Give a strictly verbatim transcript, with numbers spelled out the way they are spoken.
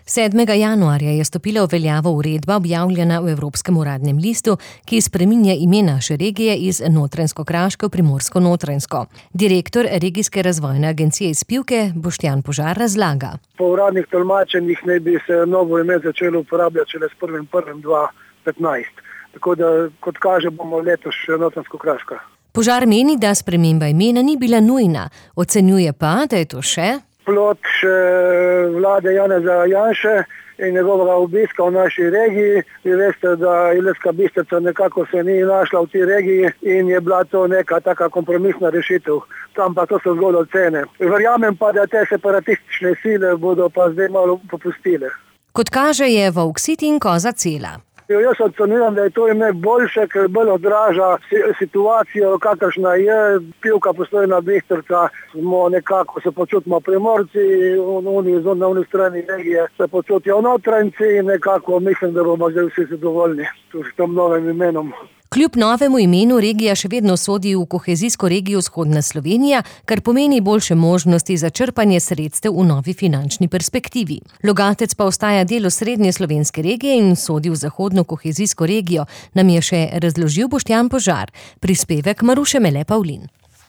sedmega januarja je stopila v veljavo uredba, objavljena v Evropskem uradnem listu, ki spreminja ime naše regije iz Notranjsko-Kraške v Primorsko-Notranjsko. Direktor regijske razvojne agencije iz Pivke, Boštjan Požar, razlaga. Po uradnih tolmačenjih naj bi se novo ime začelo uporabljati šele s prvim prvim dva tisoč petnajst. Tako da, kot kaže, bomo letos še Notranjsko-Kraška. Požar meni, da sprememba imena ni bila nujna. Ocenjuje pa, da je to še plod še vlade Janeza Janše in njegovega obiska v naši regiji. Vi veste, da Ilirska Bistrica nekako se ni našla v tej regiji in je bila to neka taka kompromisna rešitev. Tam pa to so zgolj ocene. Verjamem pa, da te separatistične sile bodo pa zdaj malo popustile. Kot kaže, je volk sit in koza cela. Jaz ocenjujem, da je to ime boljše, ker bolj odraža situacijo, kakršna je. Pivka, Postojna Bistrica, smo nekako se počutimo Primorci, oni na oni strani regije se počutijo Notranjci in nekako mislim, da bomo zdaj vsi zadovoljni s tem novim imenom. Kljub novemu imenu regija še vedno sodi v kohezijsko regijo Vzhodna Slovenija, kar pomeni boljše možnosti za črpanje sredstev v novi finančni perspektivi. Logatec pa ostaja del osrednje slovenske regije in sodi v zahodno kohezijsko regijo, nam je še razložil Boštjan Požar. Prispevek Maruše Mele Pavlin.